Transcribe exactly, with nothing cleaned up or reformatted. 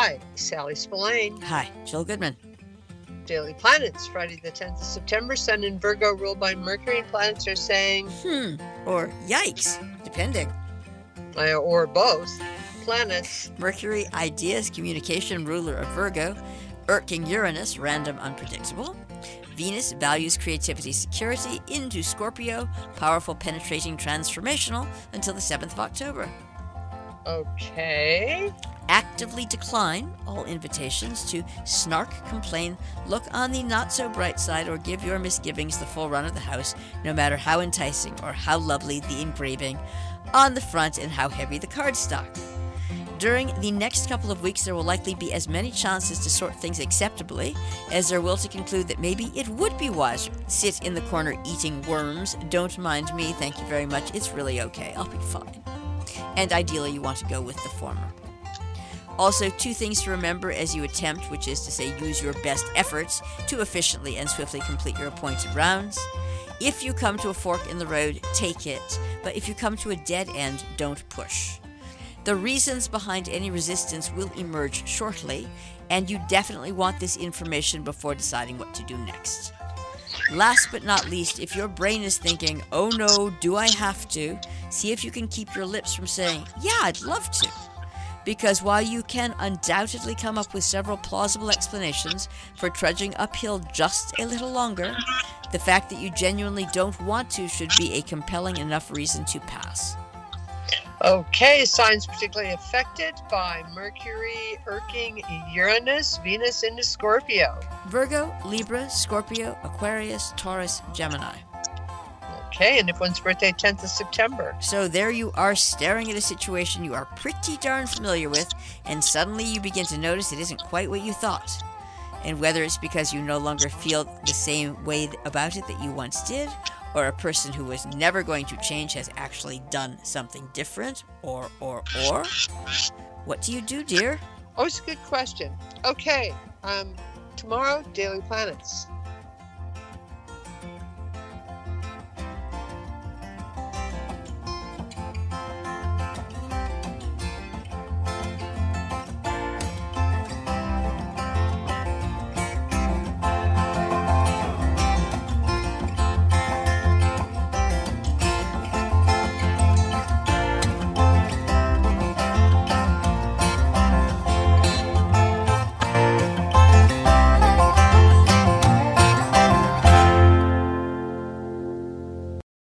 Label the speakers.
Speaker 1: Hi, Sally Spillane.
Speaker 2: Hi, Jill Goodman.
Speaker 1: Daily Planets, Friday the tenth of September. Sun in Virgo ruled by Mercury. Planets are saying,
Speaker 2: Hmm, or yikes, depending.
Speaker 1: uh, or both. Planets.
Speaker 2: Mercury, ideas, communication, ruler of Virgo. Irking Uranus, random, unpredictable. Venus, values, creativity, security, into Scorpio, powerful, penetrating, transformational, until the seventh of October.
Speaker 1: Okay.
Speaker 2: Actively decline all invitations to snark, complain, look on the not-so-bright side, or give your misgivings the full run of the house, no matter how enticing or how lovely the engraving on the front and how heavy the cardstock. During the next couple of weeks, there will likely be as many chances to sort things acceptably as there will to conclude that maybe it would be wise to sit in the corner eating worms. Don't mind me, thank you very much. It's really okay. I'll be fine. And ideally, you want to go with the former. Also, two things to remember as you attempt, which is to say use your best efforts to efficiently and swiftly complete your appointed rounds. If you come to a fork in the road, take it. But if you come to a dead end, don't push. The reasons behind any resistance will emerge shortly, and you definitely want this information before deciding what to do next. Last but not least, if your brain is thinking, oh no, do I have to? See if you can keep your lips from saying, yeah, I'd love to. Because while you can undoubtedly come up with several plausible explanations for trudging uphill just a little longer, the fact that you genuinely don't want to should be a compelling enough reason to pass.
Speaker 1: Okay, signs particularly affected by Mercury irking Uranus, Venus into Scorpio.
Speaker 2: Virgo, Libra, Scorpio, Aquarius, Taurus, Gemini.
Speaker 1: Okay, and if one's birthday, tenth of September.
Speaker 2: So there you are staring at a situation you are pretty darn familiar with, and suddenly you begin to notice it isn't quite what you thought. And whether it's because you no longer feel the same way about it that you once did, or a person who was never going to change has actually done something different, or, or, or, what do you do, dear?
Speaker 1: Oh, it's a good question. Okay, um, tomorrow, Daily Planets.